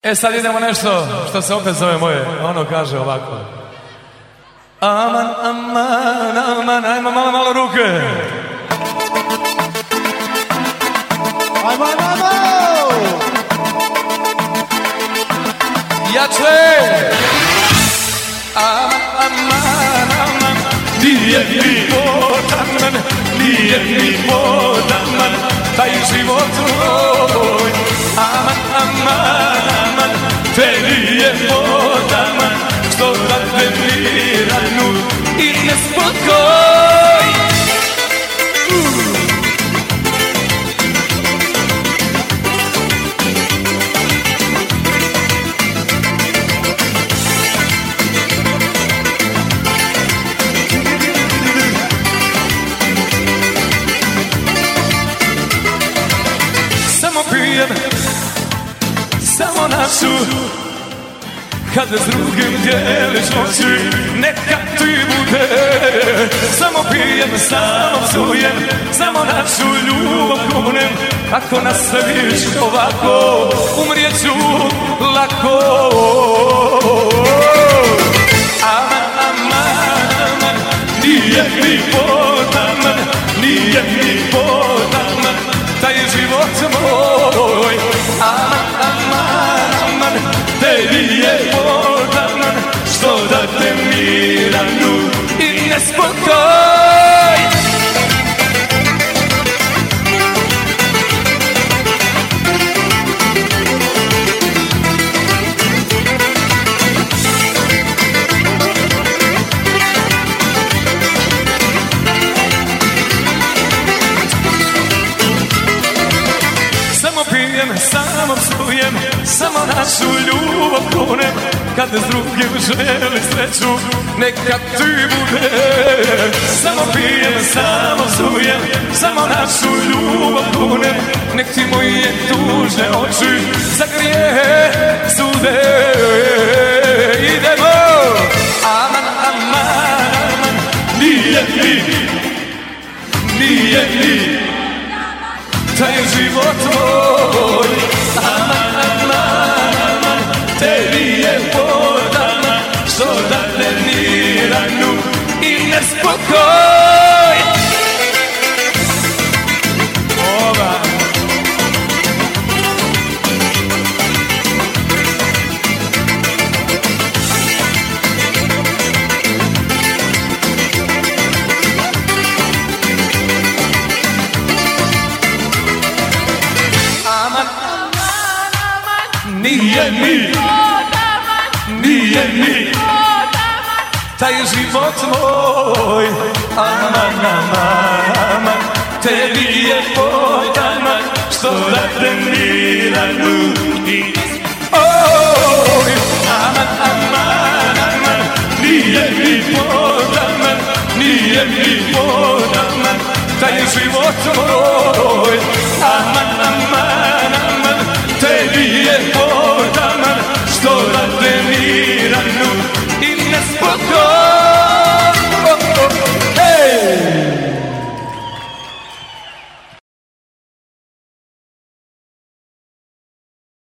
Sad idemo nešto što se opet zove moje. Ono kaže ovako. Aman, aman, aman, ajmo malo ruke. Ajmo. Jače. Aman, nije mi podaman, nije mi podaman, taj život moj. Aman, tebi je podaman, što da te miranu i nespokoj. Samo pijem, samo našu, kada s drugim dijeliš noći, neka ti bude. Samo pijem, samo psujem, samo našu ljubav kunem. Ako nastaviš ovako, umrijeću lako. Aman, nije mi podaman, nije mi podaman, taj život moj. Aman, tebi je podaman, što da te miranu i nespokoj. Samo pijem, samo psujem, samo našu ljubav kunem. Kada s drugim želi sreću, neka ti bude. Samo pijem, samo psujem, samo našu ljubav kunem. Nek ti moje tužne oči za grijehe sude. Idemo! Aman, nije mi taj život moj. Aman, tebi je podaman, što da te miranu i nespokoj. Ova. Nije mi taj život moj. Aman, tebi je podaman, što da te miranu i oj. Aman, nije mi podaman, nije mi podaman, taj život moj. Aman, tebi je podaman,